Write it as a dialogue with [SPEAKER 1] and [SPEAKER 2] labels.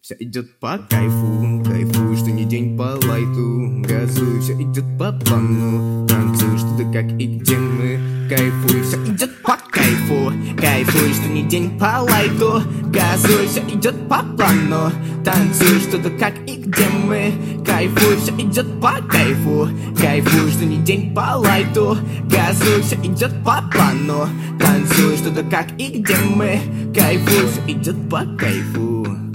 [SPEAKER 1] Все идет по кайфу, кайфую, что не день по лайту. Газую, все идет по плану. Танцую, что да как и где мы. Кайфую, все идет по кайфу. Кайфую, что не день по лайту. Газую, все идет по плану. Танцую, что да как и где мы. Кайфую, все идет по кайфу. Кайфую, что не день по лайту. Газую, все идет по плану. Танцую, что да как и где мы. Кайфую, все идет по кайфу.